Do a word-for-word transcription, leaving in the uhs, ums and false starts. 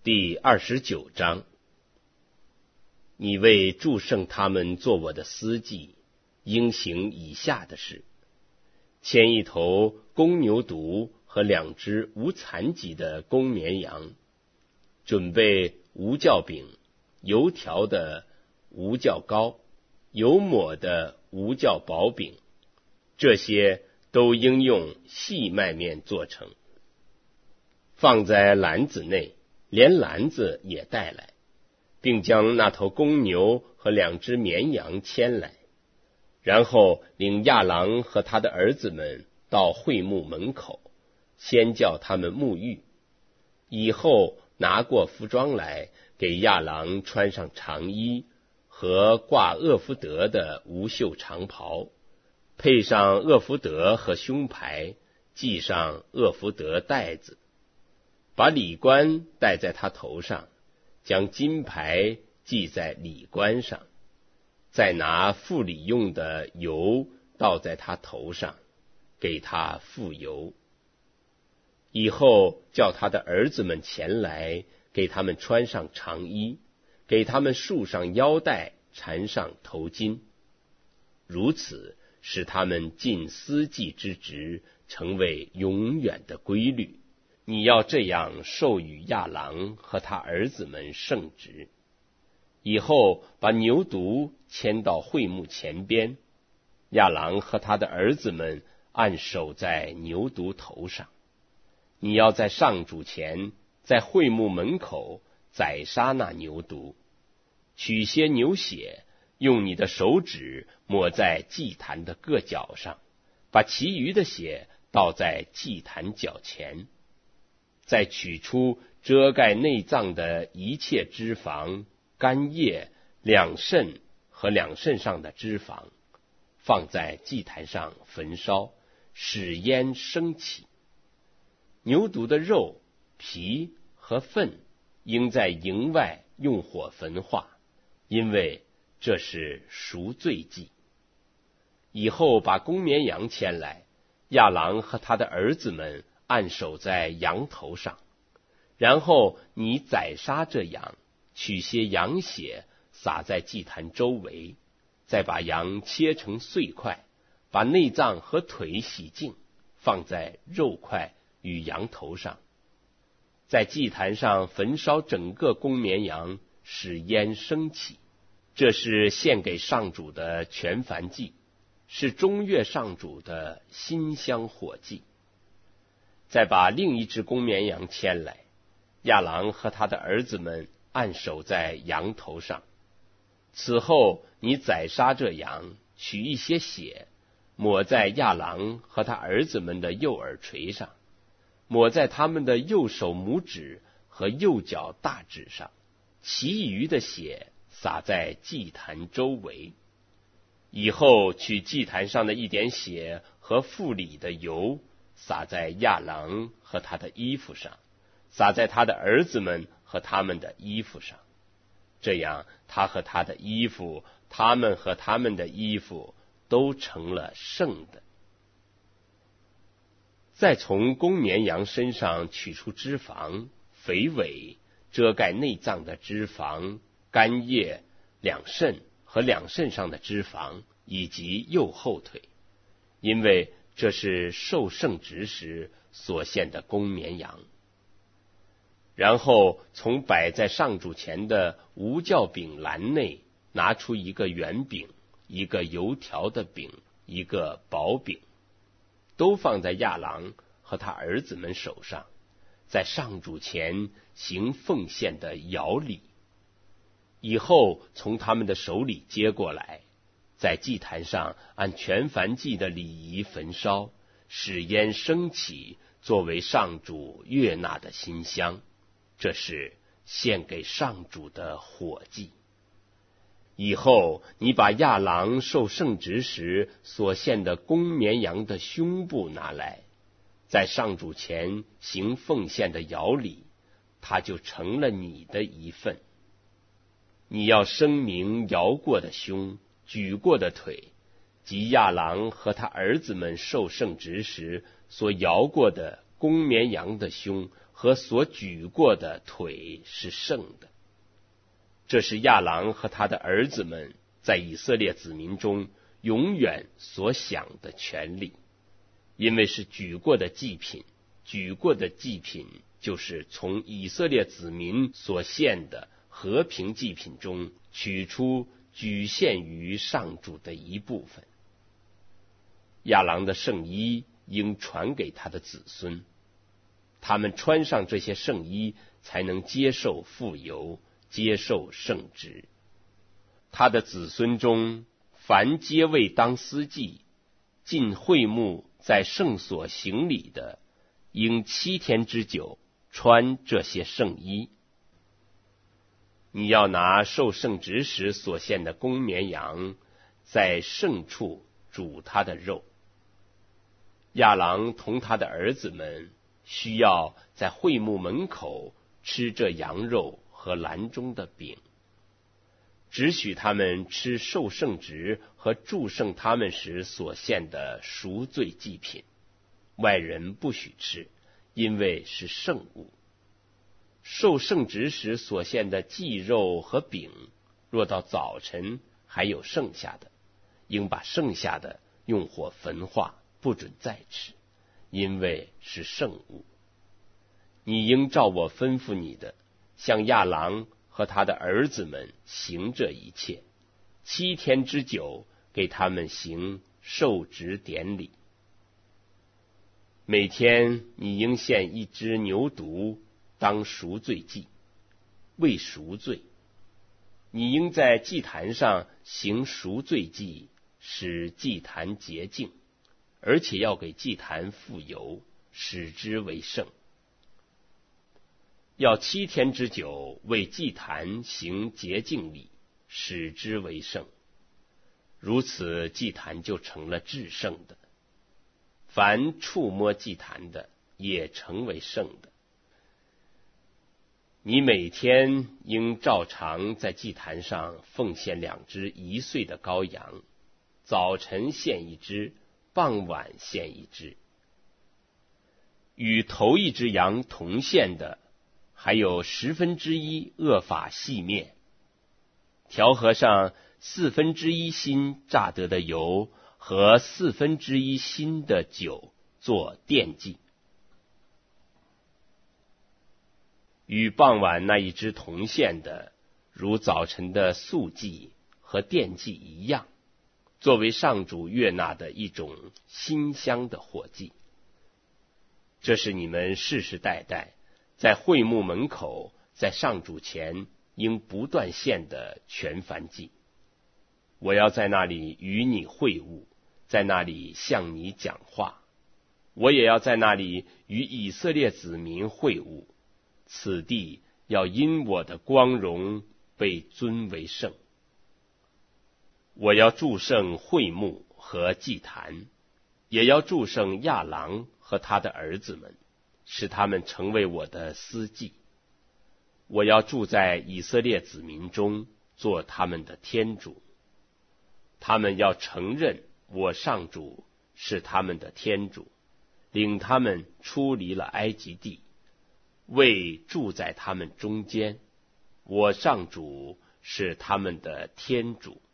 第二十九章。你为祝圣他们做我的司祭，应行以下的事：牵一头公牛犊和两只无残疾的公绵羊，准备无酵饼、油条的无酵糕、油抹的无酵薄饼，这些都应用细麦面做成，放在篮子内，连篮子也带来，并将那头公牛和两只绵羊牵来，然后领亚郎和他的儿子们到会幕门口，先叫他们沐浴，以后拿过服装来，给亚郎穿上长衣和挂厄弗得的无袖长袍，配上厄弗得和胸牌，系上厄弗得带子，把礼冠戴在他头上，将金牌系在礼冠上，再拿付礼用的油倒在他头上，给他付油。以后叫他的儿子们前来，给他们穿上长衣，给他们束上腰带，缠上头巾，如此使他们尽司祭之职，成为永远的规律。你要这样授予亚郎和他儿子们圣职。以后把牛犊牵到会幕前边，亚郎和他的儿子们按手在牛犊头上。你要在上主前，在会幕门口宰杀那牛犊，取些牛血，用你的手指抹在祭坛的各角上，把其余的血倒在祭坛脚前。再取出遮盖内脏的一切脂肪、肝叶、两肾和两肾上的脂肪，放在祭坛上焚烧，使烟升起。牛犊的肉、皮和粪应在营外用火焚化，因为这是赎罪祭。以后把公绵羊牵来，亚郎和他的儿子们按手在羊头上，然后你宰杀这羊，取些羊血洒在祭坛周围，再把羊切成碎块，把内脏和腿洗净，放在肉块与羊头上，在祭坛上焚烧整个公绵羊，使烟升起。这是献给上主的全燔祭，是中月上主的馨香火祭。再把另一只公绵羊牵来，亚郎和他的儿子们按手在羊头上。此后你宰杀这羊，取一些血，抹在亚郎和他儿子们的右耳垂上，抹在他们的右手拇指和右脚大指上，其余的血洒在祭坛周围。以后取祭坛上的一点血和付礼的油，洒在亚郎和他的衣服上，洒在他的儿子们和他们的衣服上，这样他和他的衣服，他们和他们的衣服都成了圣的。再从公绵羊身上取出脂肪、肥尾、遮盖内脏的脂肪、肝叶、两肾和两肾上的脂肪，以及右后腿，因为这是受圣职时所献的公绵羊。然后从摆在上主前的无酵饼篮内拿出一个圆饼，一个油条的饼，一个薄饼，都放在亚郎和他儿子们手上，在上主前行奉献的摇礼。以后从他们的手里接过来，在祭坛上按全燔祭的礼仪焚烧，使烟升起，作为上主悦纳的馨香。这是献给上主的火祭。以后你把亚郎受圣职时所献的公绵羊的胸部拿来，在上主前行奉献的摇礼，它就成了你的一份。你要声明摇过的胸、举过的腿，及亚郎和他儿子们受圣职时所摇过的公绵羊的胸和所举过的腿是圣的。这是亚郎和他的儿子们在以色列子民中永远所享的权利，因为是举过的祭品，举过的祭品就是从以色列子民所献的和平祭品中取出举献于上主的一部分。亚郎的圣衣应传给他的子孙，他们穿上这些圣衣，才能接受傅油，接受圣职。他的子孙中，凡皆为当司祭，进会幕在圣所行礼的，应七天之久穿这些圣衣。你要拿受圣职时所献的公绵羊，在圣处煮他的肉。亚郎同他的儿子们需要在会幕门口吃这羊肉和篮中的饼，只许他们吃受圣职和祝圣他们时所献的赎罪祭品，外人不许吃，因为是圣物。受圣职时所献的祭肉和饼，若到早晨还有剩下的，应把剩下的用火焚化，不准再吃，因为是圣物。你应照我吩咐你的，向亚郎和他的儿子们行这一切，七天之久给他们行受职典礼。每天你应献一只牛犊当赎罪祭，为赎罪。你应在祭坛上行赎罪祭，使祭坛洁净，而且要给祭坛傅油，使之为圣。要七天之久为祭坛行洁净礼，使之为圣。如此，祭坛就成了至圣的。凡触摸祭坛的，也成为圣的。你每天应照常在祭坛上奉献两只一岁的羔羊，早晨献一只，傍晚献一只。与头一只羊同献的，还有十分之一恶法细面，调和上四分之一新榨得的油和四分之一新的酒做奠祭。与傍晚那一只同献的，如早晨的素祭和奠祭一样，作为上主悦纳的一种馨香的火祭。这是你们世世代代在会幕门口，在上主前应不断献的全燔祭。我要在那里与你会晤，在那里向你讲话，我也要在那里与以色列子民会晤。此地要因我的光荣被尊为圣。我要祝圣会幕和祭坛，也要祝圣亚郎和他的儿子们，使他们成为我的司祭。我要住在以色列子民中，做他们的天主。他们要承认我上主是他们的天主，领他们出离了埃及地，为住在他们中间。我上主是他们的天主。